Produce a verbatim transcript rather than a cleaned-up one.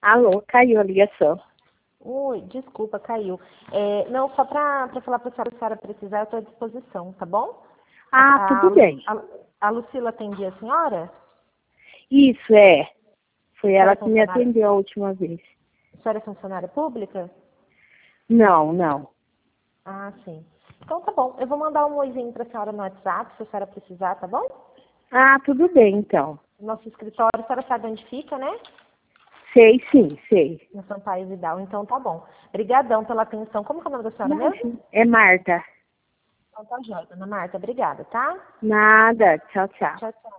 Alô, caiu a ligação. Oi, desculpa, caiu. É, não, só para falar para a senhora, se a senhora precisar, eu estou à disposição, tá bom? Ah, A, tudo a, bem. a, a Lucila atendia a senhora? Isso, é. Foi A senhora ela é que me funcionária, atendeu a última vez. a senhora é funcionária pública? Não, não. Ah, sim. Então tá bom, eu vou mandar um oizinho para a senhora no WhatsApp, se a senhora precisar, tá bom? Ah, tudo bem, então. Nosso escritório, a senhora sabe onde fica, né? Sei, sim, sei. No Sampaio Vidal, então tá bom. Obrigadão pela atenção. Como que é o nome da senhora mesmo? Imagina. É Marta. Então tá jóia, dona Marta. Obrigada, tá? Nada. Tchau, tchau. Tchau, tchau.